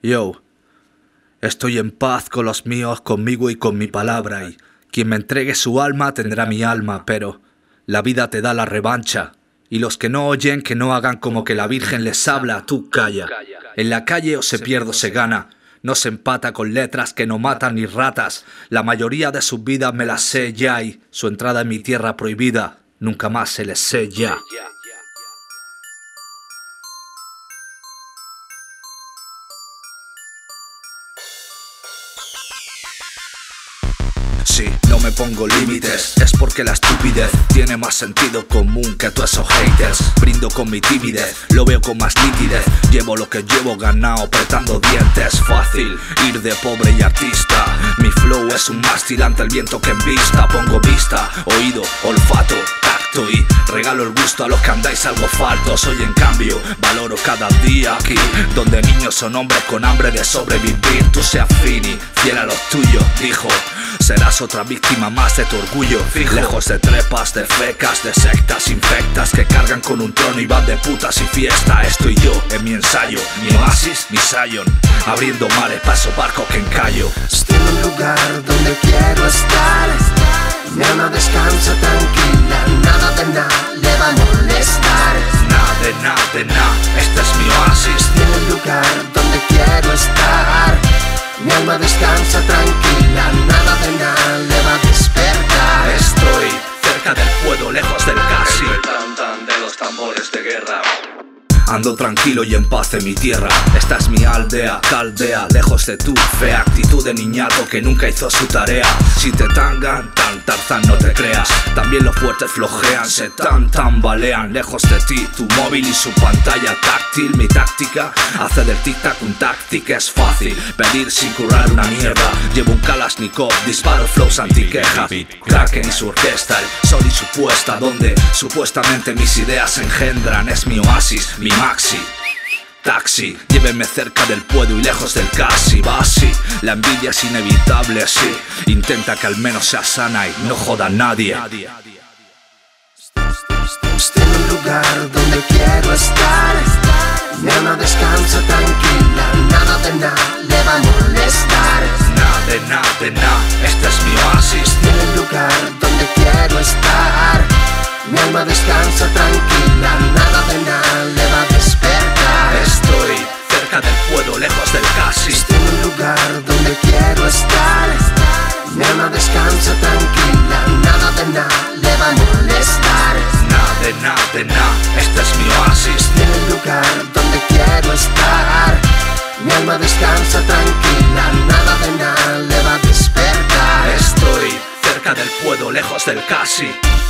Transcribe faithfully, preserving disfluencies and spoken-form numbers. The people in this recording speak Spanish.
Yo, estoy en paz con los míos, conmigo y con mi palabra, y quien me entregue su alma tendrá mi alma, pero la vida te da la revancha, y los que no oyen que no hagan como que la Virgen les habla, tú calla. En la calle o se pierde o se gana, no se empata con letras que no matan ni ratas, la mayoría de sus vidas me las sé ya y su entrada en mi tierra prohibida nunca más se les sella. Si no me pongo límites, es porque la estupidez tiene más sentido común que todos esos haters. Brindo con mi timidez, lo veo con más nitidez. Llevo lo que llevo ganado, apretando dientes. Fácil ir de pobre y artista. Mi flow es un mástil ante el viento que en vista. Pongo vista, oído, olfato, tacto y regalo el gusto a los que andáis algo faltos. Hoy en cambio valoro cada día aquí, donde niños son hombres con hambre de sobrevivir. Tú seas fini, fiel a los tuyos, dijo. Serás otra víctima más de tu orgullo fijo. Lejos de trepas, de fecas, de sectas infectas que cargan con un trono y van de putas y fiesta. Estoy yo en mi ensayo, mi oasis, mi Zion, abriendo mares para esos barcos que encallo. Estoy en un lugar donde quiero estar. Mi alma descansa tranquila, nada de nada le va a molestar. Nada de nada de nada, este es mi oasis. Estoy en un lugar donde quiero estar. Mi alma descansa tranquila, nada de nada le va a despertar. Estoy cerca del puedo, lejos del casi. El tan tan de los tambores de guerra. Ando tranquilo y en paz en mi tierra. Esta es mi aldea, caldea, lejos de tu fea actitud de niñato que nunca hizo su tarea. Si te tangan, tan tarzán no te creas. También los fuertes flojean, se tan tambalean. Lejos de ti, tu móvil y su pantalla táctil. Mi táctica hace del tic-tac un táctica. Es fácil pedir sin currar una mierda. Llevo un Kalashnikov, disparo flows antiquejas. Kraken y su orquesta, el sol y su puesta, donde supuestamente mis ideas se engendran. Es mi oasis, mi maxi, taxi, llévenme cerca del puedo y lejos del casi. Va así, la envidia es inevitable, sí. Intenta que al menos sea sana y no joda a nadie. Estoy en un lugar donde quiero estar. Mi alma descansa tranquila, nada de nada le va a molestar. Nada de nada de nada, este es mi oasis. Estoy en un lugar donde quiero estar. Mi alma descansa tranquila, nada de nada le va a despertar. Estoy cerca del puedo, lejos del casi. Estoy en un lugar donde quiero estar. Mi alma descansa tranquila, nada de nada le va a molestar. Nada de nada de nada, este es mi oasis. Estoy en un lugar donde quiero estar. Mi alma descansa tranquila, nada de nada le va a despertar. Estoy cerca del puedo, lejos del casi.